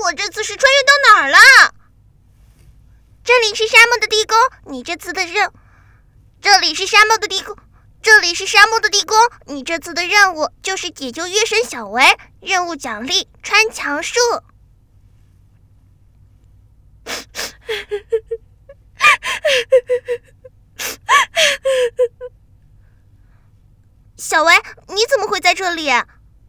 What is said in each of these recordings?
我这次是穿越到哪儿了？这里是沙漠的地宫，你这次的任……这里是沙漠的地宫，你这次的任务就是解救月神小维，任务奖励穿墙术。小维，你怎么会在这里？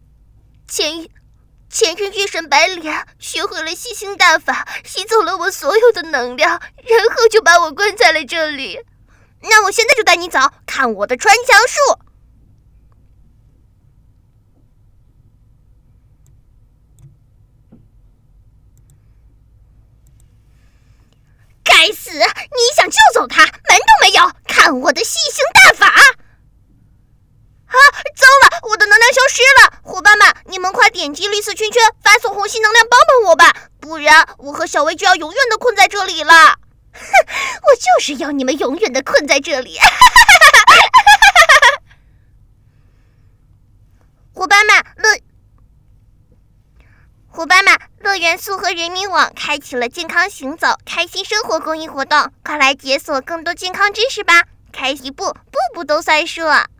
前任月神白莲学会了吸星大法，吸走了我所有的能量，然后就把我关在了这里。那我现在就带你走，看我的穿墙术。该死，你想救走他，门都没有，看我的吸星大法。糟了，我的能量消失了！伙伴们，你们快点击绿色圈圈，发送红心能量帮帮我吧，不然我和小薇就要永远的困在这里了。哼，我就是要你们永远的困在这里。伙伴们，乐元素和人民网开启了健康行走、开心生活公益活动，快来解锁更多健康知识吧！开一步，步步都算数。